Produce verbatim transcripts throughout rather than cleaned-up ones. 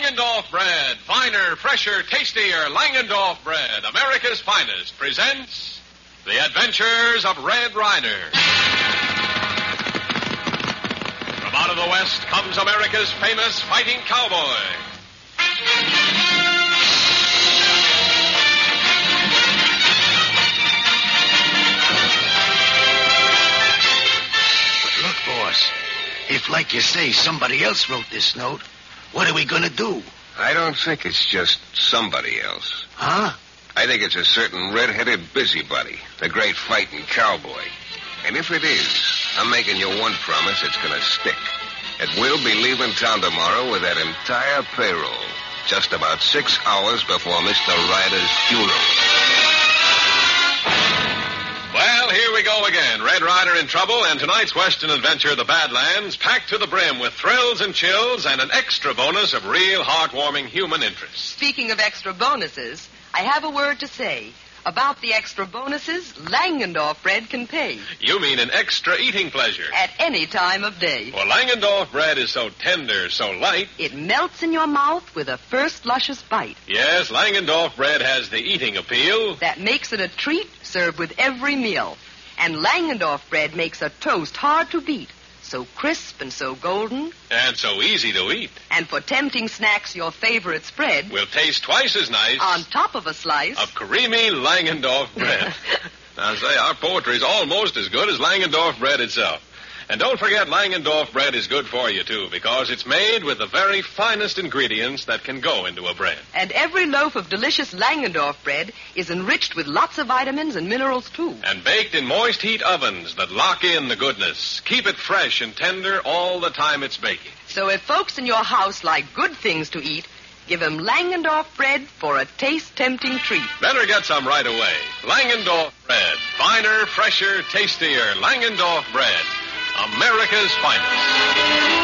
Langendorf bread, finer, fresher, tastier Langendorf bread, America's finest, presents The Adventures of Red Ryder. From out of the West comes America's famous fighting cowboy. But look, boss, if, like you say, somebody else wrote this note, what are we going to do? I don't think it's just somebody else. Huh? I think it's a certain red-headed busybody, the great fighting cowboy. And if it is, I'm making you one promise it's going to stick. It will be leaving town tomorrow with that entire payroll, just about six hours before Mister Ryder's funeral. Well, here we go again. Red Ryder in trouble, and tonight's Western adventure, The Badlands, packed to the brim with thrills and chills and an extra bonus of real heartwarming human interest. Speaking of extra bonuses, I have a word to say. About the extra bonuses, Langendorf bread can pay. You mean an extra eating pleasure? At any time of day. Well, Langendorf bread is so tender, so light. It melts in your mouth with a first luscious bite. Yes, Langendorf bread has the eating appeal. That makes it a treat served with every meal. And Langendorf bread makes a toast hard to beat. So crisp and so golden. And so easy to eat. And for tempting snacks, your favorite spread will taste twice as nice. On top of a slice of creamy Langendorf bread. Now, say, our poetry is almost as good as Langendorf bread itself. And don't forget, Langendorf bread is good for you, too, because it's made with the very finest ingredients that can go into a bread. And every loaf of delicious Langendorf bread is enriched with lots of vitamins and minerals, too. And baked in moist heat ovens that lock in the goodness. Keep it fresh and tender all the time it's baking. So if folks in your house like good things to eat, give them Langendorf bread for a taste-tempting treat. Better get some right away. Langendorf bread. Finer, fresher, tastier Langendorf bread. America's finest.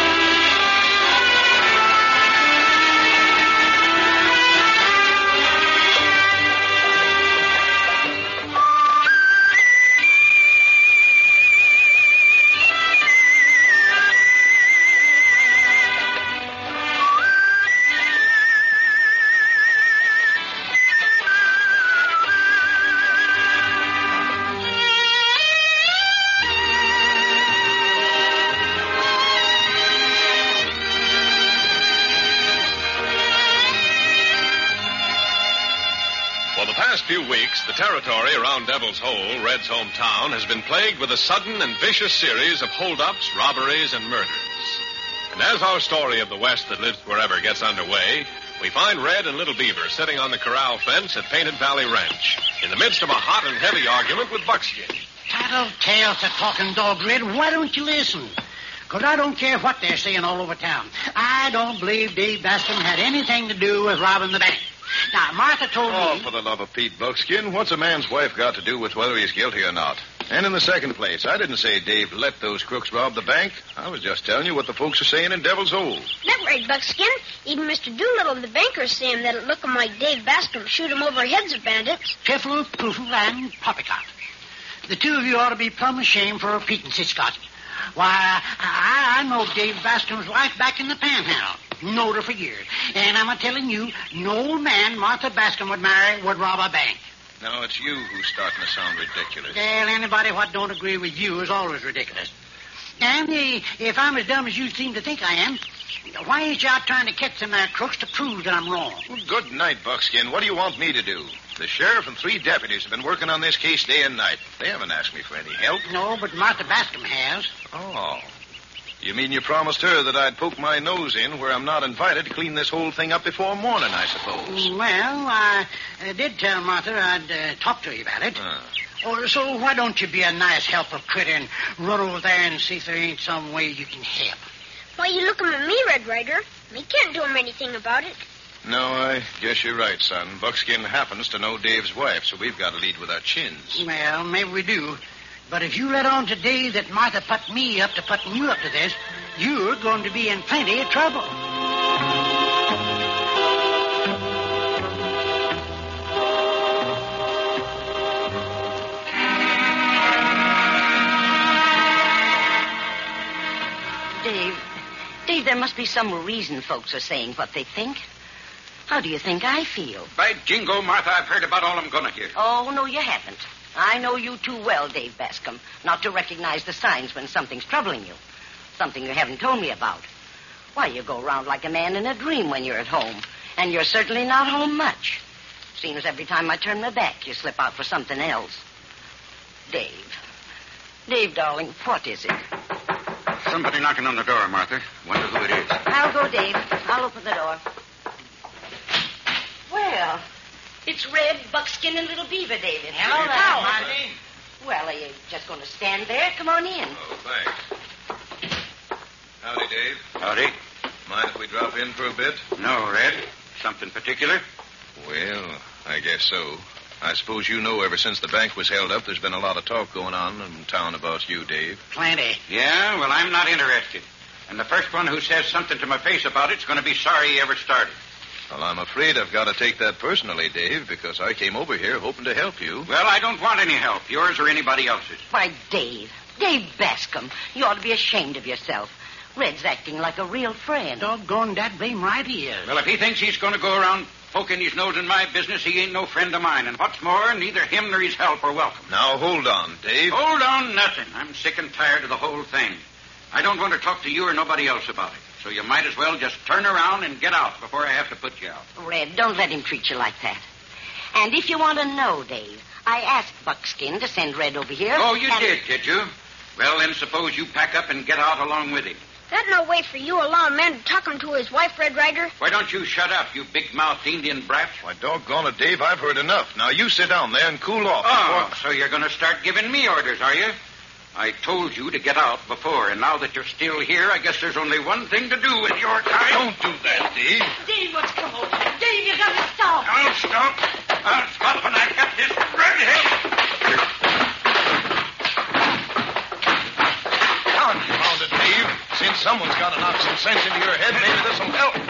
Few weeks, the territory around Devil's Hole, Red's hometown, has been plagued with a sudden and vicious series of holdups, robberies, and murders. And as our story of the West that lives wherever gets underway, we find Red and Little Beaver sitting on the corral fence at Painted Valley Ranch, in the midst of a hot and heavy argument with Buckskin. Tattletale to talking dog, Red. Why don't you listen? Because I don't care what they're saying all over town. I don't believe Dave Bascom had anything to do with robbing the bank. Now, Martha told oh, me... Oh, for the love of Pete, Buckskin, what's a man's wife got to do with whether he's guilty or not? And in the second place, I didn't say Dave let those crooks rob the bank. I was just telling you what the folks are saying in Devil's Hole. That's right, Buckskin. Even Mister Doolittle, the banker, is saying that it looking like Dave Bascom shoot him over heads of bandits. Piffle, Poofle, and Poppycock. The two of you ought to be plumb ashamed for repeating such gossip. Why, I, I know Dave Bascom's wife back in the Panhandle. Knowed her for years. And I'm a-telling you, no man Martha Bascom would marry would rob a bank. No, it's you who's starting to sound ridiculous. Well, anybody what don't agree with you is always ridiculous. And uh, if I'm as dumb as you seem to think I am, why ain't you out trying to catch some uh, crooks to prove that I'm wrong? Well, good night, Buckskin. What do you want me to do? The sheriff and three deputies have been working on this case day and night. They haven't asked me for any help. No, but Martha Bascom has. Oh. You mean you promised her that I'd poke my nose in where I'm not invited to clean this whole thing up before morning, I suppose? Well, I uh, did tell Martha I'd uh, talk to you about it. Uh. Oh, so why don't you be a nice helper, critter, and run over there and see if there ain't some way you can help? Why you looking at me, Red Ryder? We can't do him anything about it. No, I guess you're right, son. Buckskin happens to know Dave's wife, so we've got to lead with our chins. Well, maybe we do. But if you let on to Dave that Martha put me up to putting you up to this, you're going to be in plenty of trouble. Dave, Dave, Dave, there must be some reason folks are saying what they think. How do you think I feel? By jingo, Martha, I've heard about all I'm going to hear. Oh, no, you haven't. I know you too well, Dave Bascom, not to recognize the signs when something's troubling you. Something you haven't told me about. Why, you go around like a man in a dream when you're at home. And you're certainly not home much. Seems every time I turn my back, you slip out for something else. Dave. Dave, darling, what is it? Somebody knocking on the door, Martha. Wonder who it is. I'll go, Dave. I'll open the door. Well, it's Red, Buckskin, and Little Beaver, David. Hello there, How? Marty. Well, are you just going to stand there? Come on in. Oh, thanks. Howdy, Dave. Howdy. Mind if we drop in for a bit? No, Red. Something particular? Well, I guess so. I suppose you know ever since the bank was held up, there's been a lot of talk going on in town about you, Dave. Plenty. Yeah, well, I'm not interested. And the first one who says something to my face about it's going to be sorry he ever started. Well, I'm afraid I've got to take that personally, Dave, because I came over here hoping to help you. Well, I don't want any help, yours or anybody else's. Why, Dave. Dave Bascom, you ought to be ashamed of yourself. Red's acting like a real friend. Doggone that blame right he is. Well, if he thinks he's going to go around poking his nose in my business, he ain't no friend of mine. And what's more, neither him nor his help are welcome. Now, hold on, Dave. Hold on, nothing. I'm sick and tired of the whole thing. I don't want to talk to you or nobody else about it. So you might as well just turn around and get out before I have to put you out. Red, don't let him treat you like that. And if you want to know, Dave, I asked Buckskin to send Red over here. Oh, you and... did, did you? Well, then suppose you pack up and get out along with him. That no way for you allow a man to talk him to his wife, Red Ryder. Why don't you shut up, you big-mouthed Indian brat? Why, doggone it, Dave, I've heard enough. Now, you sit down there and cool off. Oh, before... so you're going to start giving me orders, are you? I told you to get out before, and now that you're still here, I guess there's only one thing to do with your time. Don't do that, Dave. Dave, what's come over? Dave, you got to stop. I'll stop. I'll stop when I get this redhead. Confound it, Dave. Since someone's got to knock some sense into your head, maybe this will help.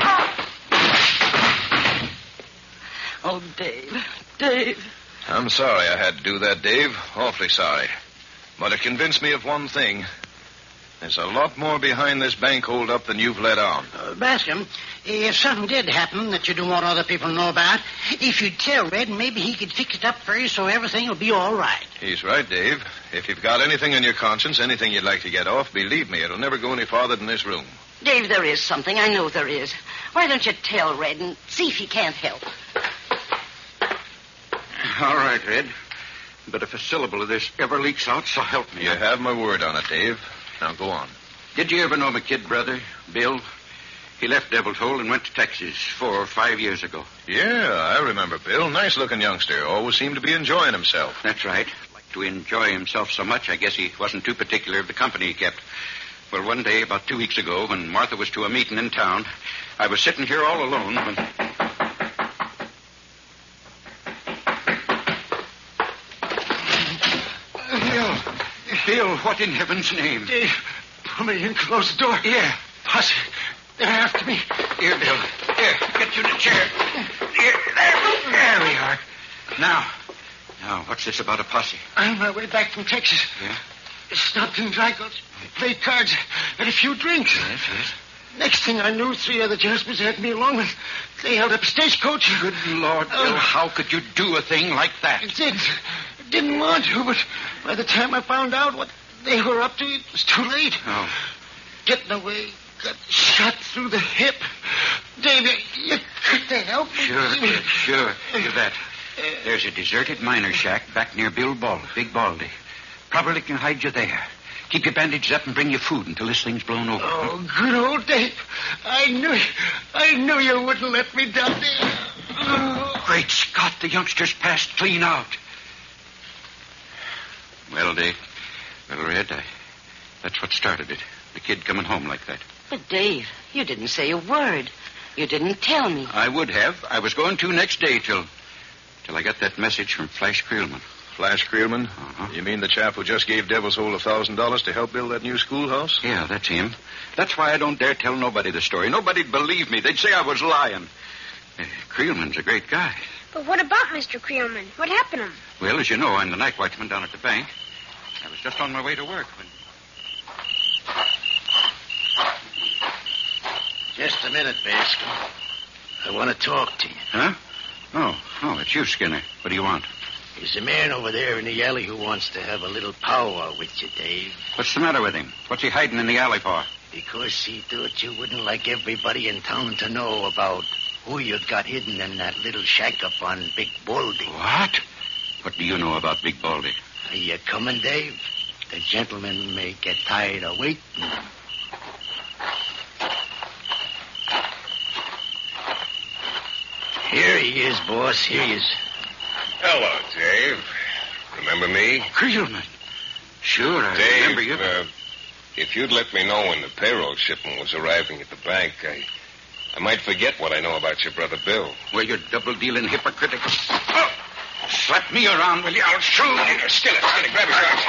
Oh, Dave. Dave. I'm sorry I had to do that, Dave. Awfully sorry. But it convinced me of one thing. There's a lot more behind this bank hold-up than you've let on. Uh, Bascom, if something did happen that you don't want other people to know about, if you'd tell Red, maybe he could fix it up for you so everything will be all right. He's right, Dave. If you've got anything on your conscience, anything you'd like to get off, believe me, it'll never go any farther than this room. Dave, there is something. I know there is. Why don't you tell Red and see if he can't help? All right, Red. But if a syllable of this ever leaks out, so help me. You have my word on it, Dave. Now go on. Did you ever know my kid brother, Bill? He left Devil's Hole and went to Texas four or five years ago. Yeah, I remember Bill. Nice-looking youngster. Always seemed to be enjoying himself. That's right. Like to enjoy himself so much, I guess he wasn't too particular of the company he kept. Well, one day, about two weeks ago, when Martha was to a meeting in town, I was sitting here all alone when... Bill, Bill, what in heaven's name? Dave, pull me in, close the door. Yeah. Posse, they're after me. Here, Bill. Here, get you the chair. Here, there. There we are. Now, now, what's this about a posse? I'm on my way back from Texas. Yeah? Stopped in Drycoats, played cards, had a few drinks. Yes, yes. Next thing I knew, three other gentlemen had me along with. They held up a stagecoach. Good Lord, Bill, Oh. how could you do a thing like that? I did. Didn't want to, but by the time I found out what they were up to, it was too late. Oh. Getting away, got shot through the hip. Dave, you, you got to help me. Sure, kid, sure. Do that. There's a deserted miner shack back near Bill Ball, Big Baldy. Probably can hide you there. Keep you bandaged up and bring you food until this thing's blown over. Oh, good old Dave. I knew I knew you wouldn't let me down there. Oh. Great Scott, the youngster's passed clean out. Well, Dave. Well, Red, I, that's what started it. The kid coming home like that. But, Dave, you didn't say a word. You didn't tell me. I would have. I was going to next day till... till I got that message from Flash Creelman. Flash Creelman? Uh-huh. You mean the chap who just gave Devil's Hole a thousand dollars to help build that new schoolhouse? Yeah, that's him. That's why I don't dare tell nobody the story. Nobody'd believe me. They'd say I was lying. Uh, Creelman's a great guy. But what about Mister Creelman? What happened to him? Well, as you know, I'm the night watchman down at the bank. I was just on my way to work when... Just a minute, Bascom. I want to talk to you. Huh? Oh, oh, it's you, Skinner. What do you want? There's a man over there in the alley who wants to have a little powwow with you, Dave. What's the matter with him? What's he hiding in the alley for? Because he thought you wouldn't like everybody in town to know about who you'd got hidden in that little shack up on Big Baldy. What? What do you know about Big Baldy? Are you coming, Dave? The gentleman may get tired of waiting. Here he is, boss. Here he is. Hello, Dave. Remember me? Creelman. Sure, I Dave, remember you. Uh, if you'd let me know when the payroll shipment was arriving at the bank, I, I might forget what I know about your brother Bill. Well, you're double-dealing hypocritical. Oh, slap me around, will you? I'll show you. Still it, still it. Grab his arms.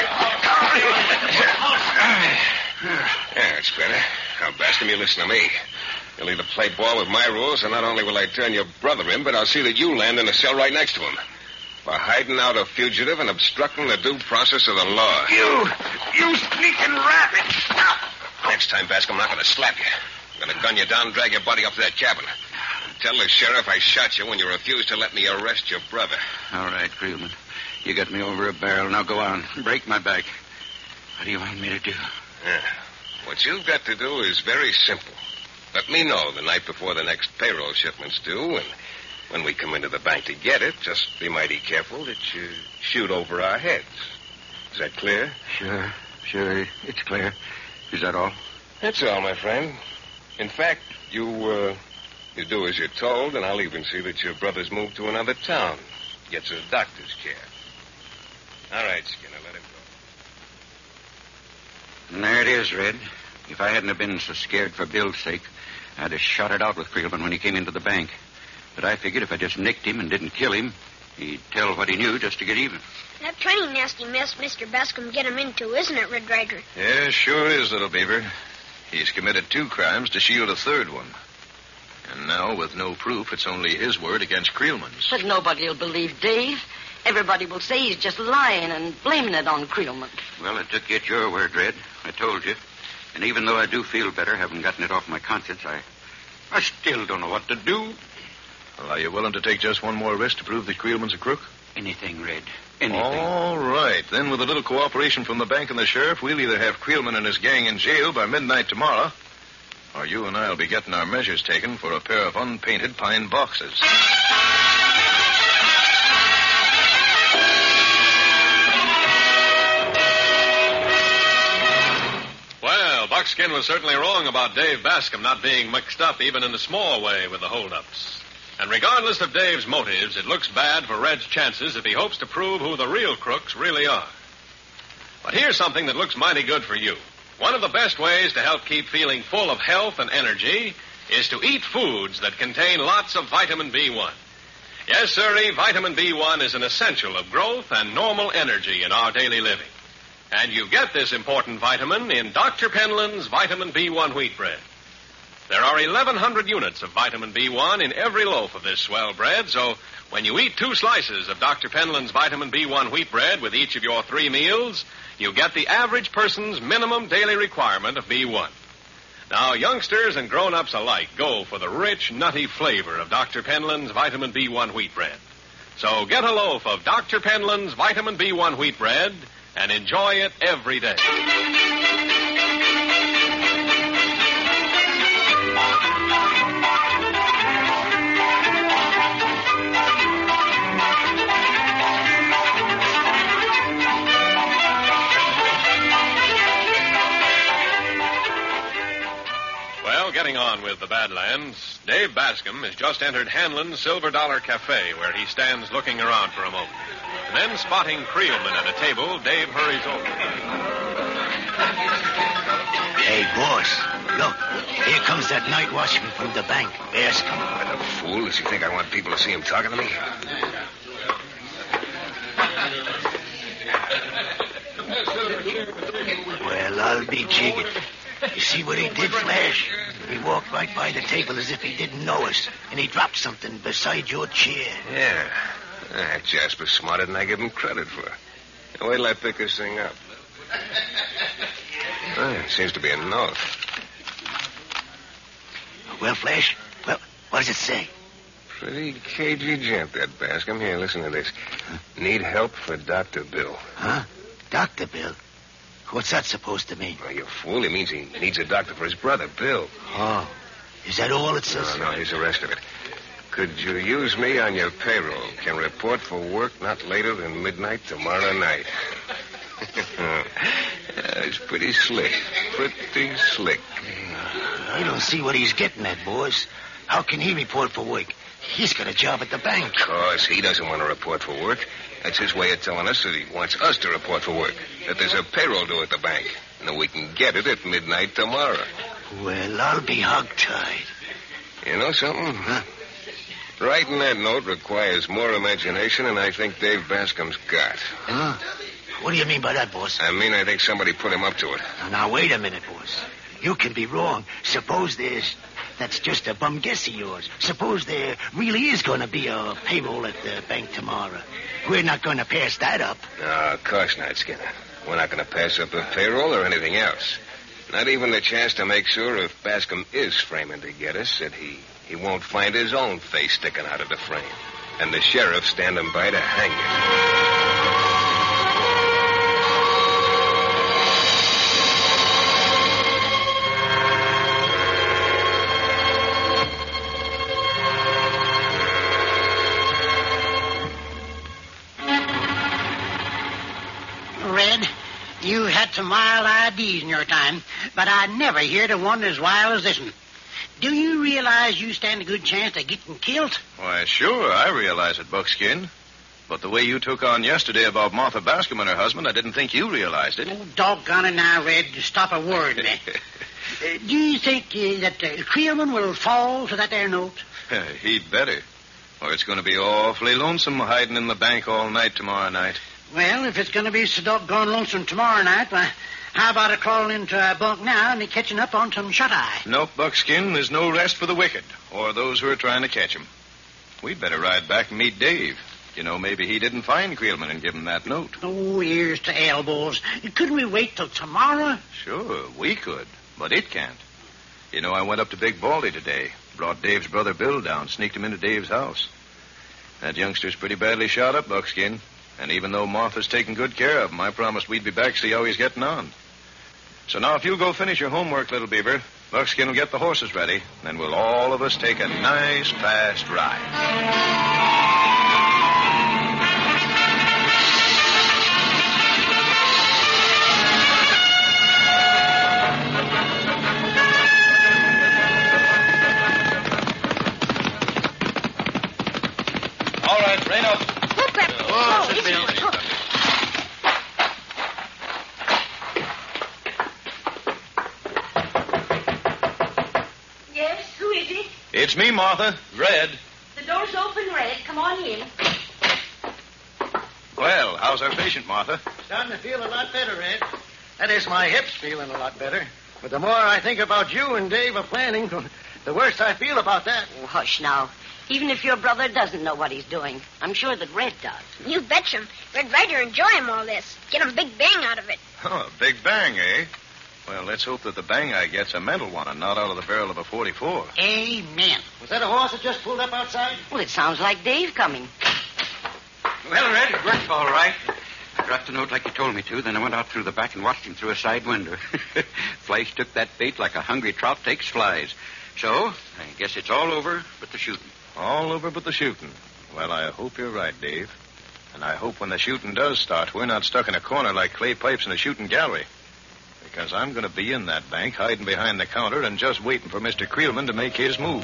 Yeah, that's better. Now, Bascom, you listen to me. You'll either play ball with my rules, and not only will I turn your brother in, but I'll see that you land in a cell right next to him for hiding out a fugitive and obstructing the due process of the law. You, you sneaking rabbit. Next time, Bascom, I'm not going to slap you. I'm going to gun you down and drag your body up to that cabin. Tell the sheriff I shot you when you refused to let me arrest your brother. All right, Creelman. You got me over a barrel. Now go on. Break my back. What do you want me to do? Yeah. What you've got to do is very simple. Let me know the night before the next payroll shipment's due, and when we come into the bank to get it, just be mighty careful that you shoot over our heads. Is that clear? Sure, sure. It's clear. Is that all? That's all, my friend. In fact, you, uh, you do as you're told, and I'll even see that your brother's moved to another town. Gets a doctor's care. All right, Skinner, let him go. And there it is, Red. If I hadn't have been so scared for Bill's sake, I'd have shot it out with Creelman when he came into the bank. But I figured if I just nicked him and didn't kill him, he'd tell what he knew just to get even. That's plenty nasty mess Mister Bascom get him into, isn't it, Red Ryder? Yeah, sure is, little beaver. He's committed two crimes to shield a third one. And now, with no proof, it's only his word against Creelman's. But nobody will believe Dave. Everybody will say he's just lying and blaming it on Creelman. Well, it took you at your word, Red. I told you. And even though I do feel better, having gotten it off my conscience, I, I still don't know what to do. Well, are you willing to take just one more risk to prove that Creelman's a crook? Anything, Red. Anything. All right. Then, with a little cooperation from the bank and the sheriff, we'll either have Creelman and his gang in jail by midnight tomorrow, or you and I will be getting our measures taken for a pair of unpainted pine boxes. Well, Buckskin was certainly wrong about Dave Bascom not being mixed up even in a small way with the holdups. And regardless of Dave's motives, it looks bad for Red's chances if he hopes to prove who the real crooks really are. But here's something that looks mighty good for you. One of the best ways to help keep feeling full of health and energy is to eat foods that contain lots of vitamin B one. Yes, sirree, vitamin B one is an essential of growth and normal energy in our daily living. And you get this important vitamin in Doctor Penland's Vitamin B one wheat bread. There are eleven hundred units of vitamin B one in every loaf of this swell bread, so when you eat two slices of Doctor Penland's Vitamin B one wheat bread with each of your three meals, you get the average person's minimum daily requirement of B one. Now, youngsters and grown-ups alike go for the rich, nutty flavor of Doctor Penland's Vitamin B one wheat bread. So get a loaf of Doctor Penland's Vitamin B one wheat bread and enjoy it every day. Getting on with the Badlands, Dave Bascom has just entered Hanlon's Silver Dollar Cafe, where he stands looking around for a moment. And then, spotting Creelman at a table, Dave hurries over. Hey, boss, look. Here comes that night watchman from the bank, Bascom. What a fool. Does he think I want people to see him talking to me? Well, I'll be jiggered. You see what he did, Flash? He walked right by the table as if he didn't know us, and he dropped something beside your chair. Yeah. Ah, Jasper's smarter than I give him credit for. Now, wait till I pick this thing up. Oh, it seems to be a note. Well, Flash, well, what does it say? Pretty cagey gent, that Bascom. Here, listen to this. Need help for Doctor Bill. Huh? Doctor Bill? What's that supposed to mean? Well, you fool. He means he needs a doctor for his brother, Bill. Oh. Is that all it says? No, no, here's the rest of it. Could you use me on your payroll? Can report for work not later than midnight tomorrow night. Yeah, it's pretty slick. Pretty slick. I don't see what he's getting at, boys. How can he report for work? He's got a job at the bank. Of course, he doesn't want to report for work. That's his way of telling us that he wants us to report for work. That there's a payroll due at the bank. And that we can get it at midnight tomorrow. Well, I'll be hogtied. You know something? Huh? Writing that note requires more imagination than I think Dave Bascom's got. Huh? What do you mean by that, boss? I mean, I think somebody put him up to it. Now, now, wait a minute, boss. You can be wrong. Suppose there's... That's just a bum guess of yours. Suppose there really is going to be a payroll at the bank tomorrow. We're not going to pass that up. No, of course not, Skinner. We're not going to pass up the payroll or anything else. Not even the chance to make sure if Bascom is framing to get us that he, he won't find his own face sticking out of the frame. And the sheriff standing by to hang him. Red, you had some wild ideas in your time, but I never heard of one as wild as this one. Do you realize you stand a good chance of getting killed? Why, sure, I realize it, Buckskin. But the way you took on yesterday about Martha Bascom and her husband, I didn't think you realized it. Oh, doggone it now, Red. Stop a word, man. uh, do you think uh, that uh, Creelman will fall for that there note? He'd better. Or it's going to be awfully lonesome hiding in the bank all night tomorrow night. Well, if it's going to be so doggone lonesome tomorrow night, why, how about a crawling into our bunk now and catching up on some shut-eye? Nope, Buckskin. There's no rest for the wicked, or those who are trying to catch him. We'd better ride back and meet Dave. You know, maybe he didn't find Creelman and give him that note. Oh, ears to elbows. Couldn't we wait till tomorrow? Sure, we could, but it can't. You know, I went up to Big Baldy today, brought Dave's brother Bill down, sneaked him into Dave's house. That youngster's pretty badly shot up, Buckskin. And even though Martha's taking good care of him, I promised we'd be back to see how he's getting on. So now if you'll go finish your homework, little beaver, Buckskin will get the horses ready, then we'll all of us take a nice, fast ride. All right, rein up. Oh, it's Bill. Yes, who is it? It's me, Martha. Red. The door's open, Red. Come on in. Well, how's our patient, Martha? Starting to feel a lot better, Red. That is, my hip's feeling a lot better. But the more I think about you and Dave are planning, the worse I feel about that. Oh, hush now. Even if your brother doesn't know what he's doing, I'm sure that Red does. You betcha. Red Ryder enjoy him all this. Get him big bang out of it. Oh, big bang, eh? Well, let's hope that the bang I get's a mental one and not out of the barrel of a forty-four. Amen. Was that a horse that just pulled up outside? Well, it sounds like Dave coming. Well, Red, it worked all right. I dropped the note like you told me to, then I went out through the back and watched him through a side window. Flash took that bait like a hungry trout takes flies. So, I guess it's all over but the shooting. All over but the shooting. Well, I hope you're right, Dave. And I hope when the shooting does start, we're not stuck in a corner like clay pipes in a shooting gallery. Because I'm going to be in that bank, hiding behind the counter and just waiting for Mister Creelman to make his move.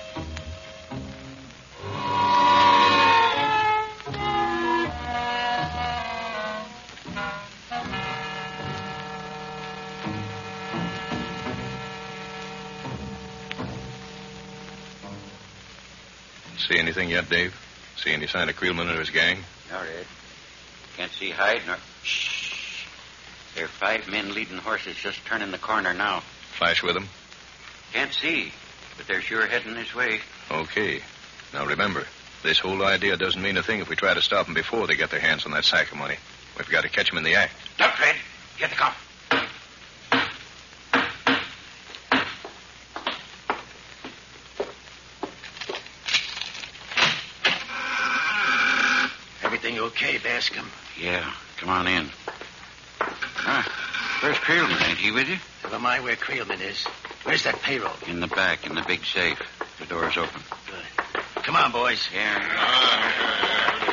See anything yet, Dave? See any sign of Creelman or his gang? No, Red. Can't see hide nor... Shh. There are five men leading horses just turning the corner now. Flash with them? Can't see, but they're sure heading this way. Okay. Now remember, this whole idea doesn't mean a thing if we try to stop them before they get their hands on that sack of money. We've got to catch them in the act. Stop, Red. Get the cop. everything okay, Bascom? Yeah, come on in. Ah, where's Creelman? Ain't he with you? Never mind where Creelman is. Where's that payroll? In the back, in the big safe. The door's open. Good. Come on, boys. Yeah.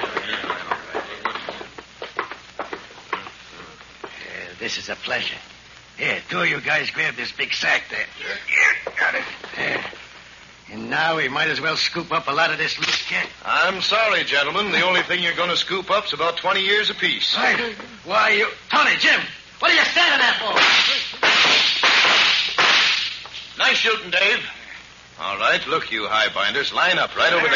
Uh, this is a pleasure. Here, two of you guys grab this big sack there. Here, got it. There. And now we might as well scoop up a lot of this loose kit. I'm sorry, gentlemen. The only thing you're going to scoop up's about twenty years apiece. Right. Why, you... Tony, Jim, what are you standing there for? Nice shooting, Dave. All right, look, you highbinders. Line up right over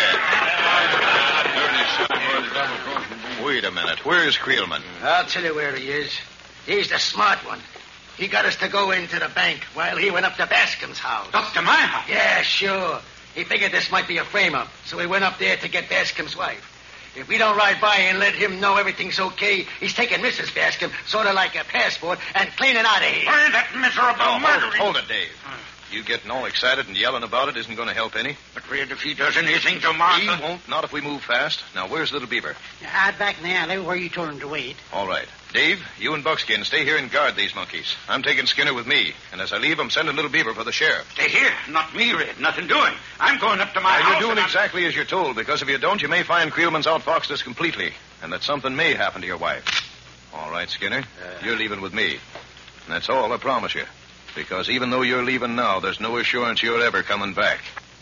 there. Wait a minute. Where's Creelman? I'll tell you where he is. He's the smart one. He got us to go into the bank while he went up to Bascom's house. Up to my house? Yeah, sure. He figured this might be a frame-up, so he went up there to get Bascom's wife. If we don't ride by and let him know everything's okay, he's taking Missus Bascom, sort of like a passport, and cleaning out of here. Why, that miserable Oh, hold, murdering... hold it, Dave. You getting all excited and yelling about it isn't going to help any. But Red, if he does anything to Martha... He won't, not if we move fast. Now, where's Little Beaver? Out back in the alley where you told him to wait. All right. Dave, you and Buckskin stay here and guard these monkeys. I'm taking Skinner with me. And as I leave, I'm sending Little Beaver for the sheriff. Stay here. Not me, Red. Nothing doing. I'm going up to my Now, house... you're doing and I'm- exactly as you're told, because if you don't, you may find Creelman's outfoxed us completely, and that something may happen to your wife. All right, Skinner. Uh, You're leaving with me. And that's all, I promise you. Because even though you're leaving now, there's no assurance you're ever coming back.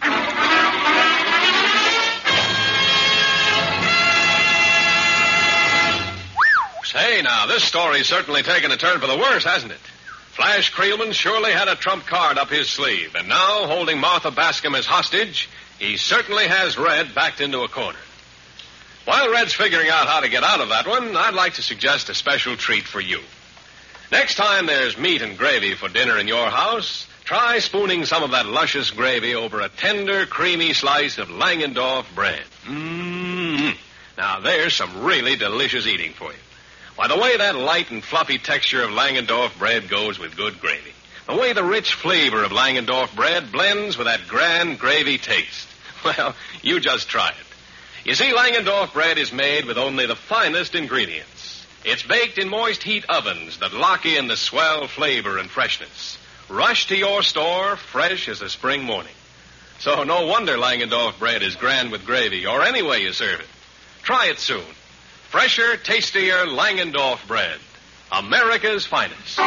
Say, now, this story's certainly taken a turn for the worse, hasn't it? Flash Creelman surely had a trump card up his sleeve, and now, holding Martha Bascom as hostage, he certainly has Red backed into a corner. While Red's figuring out how to get out of that one, I'd like to suggest a special treat for you. Next time there's meat and gravy for dinner in your house, try spooning some of that luscious gravy over a tender, creamy slice of Langendorf bread. Mmm. Now, there's some really delicious eating for you. Why, the way that light and fluffy texture of Langendorf bread goes with good gravy. The way the rich flavor of Langendorf bread blends with that grand gravy taste. Well, you just try it. You see, Langendorf bread is made with only the finest ingredients. It's baked in moist heat ovens that lock in the swell flavor and freshness. Rush to your store fresh as a spring morning. So no wonder Langendorf bread is grand with gravy, or any way you serve it. Try it soon. Fresher, tastier Langendorf bread. America's finest.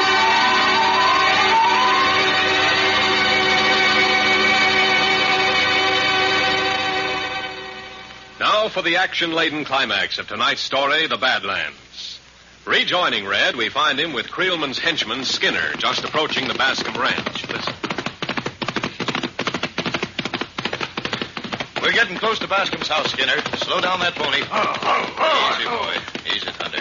Now for the action-laden climax of tonight's story, The Badlands. Rejoining Red, we find him with Creelman's henchman, Skinner, just approaching the Bascom Ranch. Listen. We're getting close to Bascom's house, Skinner. Slow down that pony. Oh, oh, oh. Easy, boy. Easy, Thunder.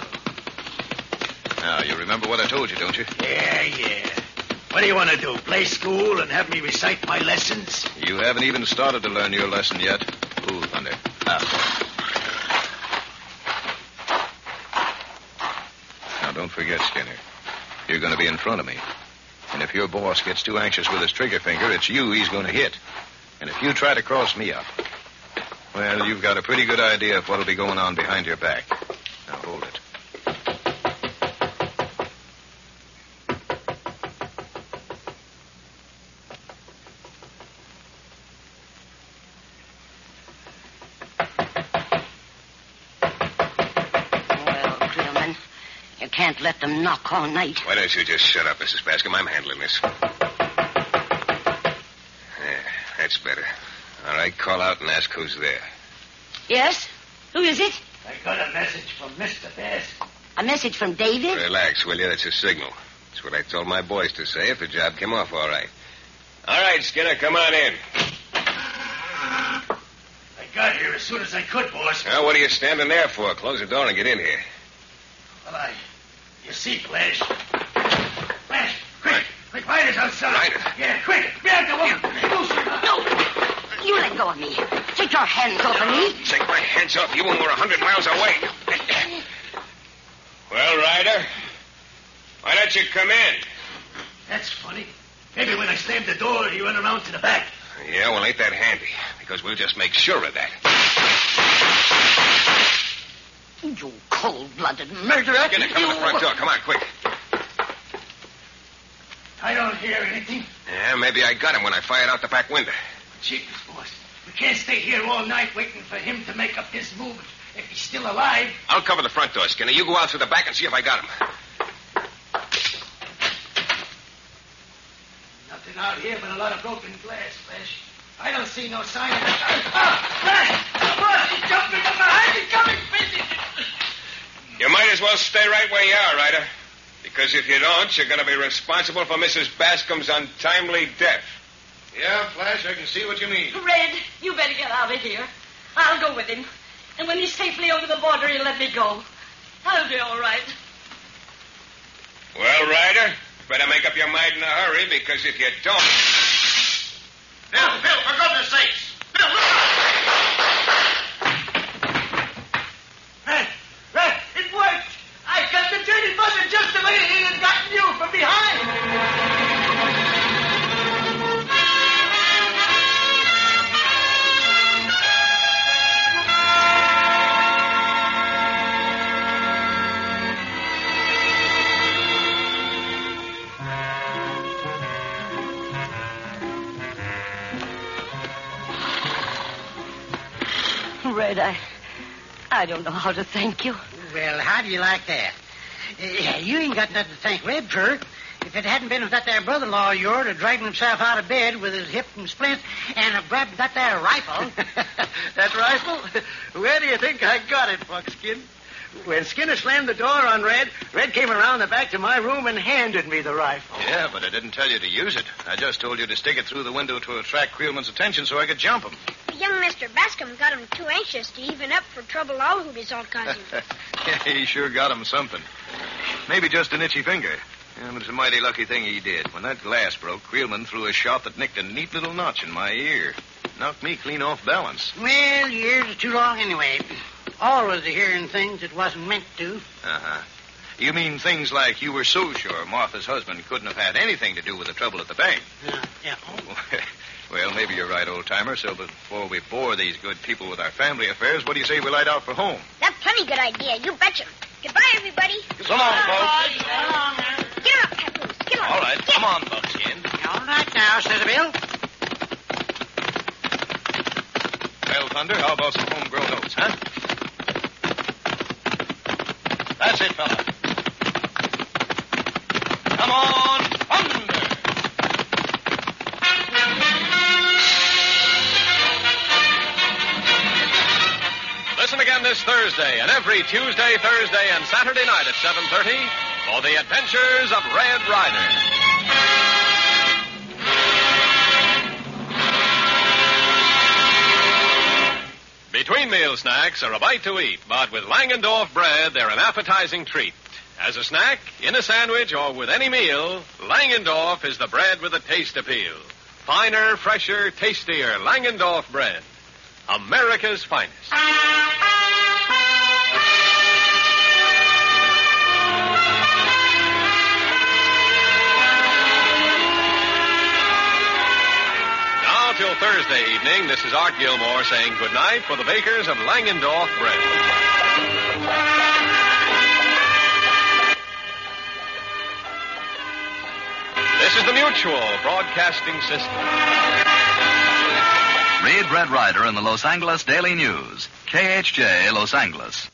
Now, you remember what I told you, don't you? Yeah, yeah. What do you want to do, play school and have me recite my lessons? You haven't even started to learn your lesson yet. Ooh, Thunder. Ah. Now, don't forget, Skinner. You're going to be in front of me. And if your boss gets too anxious with his trigger finger, it's you he's going to hit. And if you try to cross me up, well, you've got a pretty good idea of what'll be going on behind your back. Now, hold it. Well, Creelman, you can't let them knock all night. Why don't you just shut up, Missus Bascom? I'm handling this. Yeah, that's better. All right, call out and ask who's there. Yes? Who is it? I got a message from Mister Bascom. A message from David? Relax, will you? That's a signal. That's what I told my boys to say if the job came off all right. All right, Skinner, come on in. I got here as soon as I could, boss. Now, what are you standing there for? Close the door and get in here. Well, I... You see, Flash. Flash, quick. Quick, Ryder's outside. Ryder? Yeah, quick. Grab the woman. Loose her. No. You let go of me. Take your hands off of me. Take my hands off you when we're a hundred miles away. Well, Ryder, why don't you come in? That's funny. Maybe when I slammed the door, he went around to the back. Yeah, well, ain't that handy? Because we'll just make sure of that. You cold-blooded murderer. Skinner, come you... to the front door. Come on, quick. I don't hear anything. Yeah, maybe I got him when I fired out the back window. Jeepers, boss. We can't stay here all night waiting for him to make up his move if he's still alive. I'll cover the front door, Skinner. You go out through the back and see if I got him. Nothing out here but a lot of broken glass, Flash. I don't see no sign of it. Ah, Flash! Boss, he's jumping from behind. He's coming. You might as well stay right where you are, Ryder. Because if you don't, you're going to be responsible for Missus Bascom's untimely death. Yeah, Flash, I can see what you mean. Red, you better get out of here. I'll go with him. And when he's safely over the border, he'll let me go. I'll be all right. Well, Ryder, better make up your mind in a hurry, because if you don't... Bill, Bill, for goodness sakes! Bill, look out! Red, Red, it worked! I got the dirty buzzer just the way he had gotten you from behind! Red, I... I don't know how to thank you. Well, how do you like that? Uh, you ain't got nothing to thank Red for. If it hadn't been for that there brother-in-law of yours a dragging himself out of bed with his hip and splint and a grabbed that there rifle... That rifle? Where do you think I got it, Buckskin? When Skinner slammed the door on Red, Red came around the back to my room and handed me the rifle. Yeah, but I didn't tell you to use it. I just told you to stick it through the window to attract Creelman's attention so I could jump him. Young Mister Bascom got him too anxious to even up for trouble all who his old cousin. Yeah, he sure got him something. Maybe just an itchy finger. Yeah, but it's a mighty lucky thing he did. When that glass broke, Creelman threw a shot that nicked a neat little notch in my ear. Knocked me clean off balance. Well, your ears are too long anyway. Always hearing things that wasn't meant to. Uh-huh. You mean things like you were so sure Martha's husband couldn't have had anything to do with the trouble at the bank? Uh, yeah. Well, maybe you're right, old-timer. So before we bore these good people with our family affairs, what do you say we light out for home? That's a plenty good idea. You betcha. Goodbye, everybody. So long, folks. So long, now. Get on, Papoose. Get on. All right, Get. come on, Buckskin. All right now, says Bill. Well, Thunder, how about some homegrown oats, huh? That's it, fella. Come on, Thunder! Listen again this Thursday and every Tuesday, Thursday, and Saturday night at seven thirty for the adventures of Red Ryder. Between meal snacks are a bite to eat, but with Langendorf bread, they're an appetizing treat. As a snack, in a sandwich, or with any meal, Langendorf is the bread with a taste appeal. Finer, fresher, tastier Langendorf bread. America's finest. Now till Thursday evening, this is Art Gilmore saying goodnight for the bakers of Langendorf bread. This is the Mutual Broadcasting System. Read Red Ryder in the Los Angeles Daily News. K H J, Los Angeles.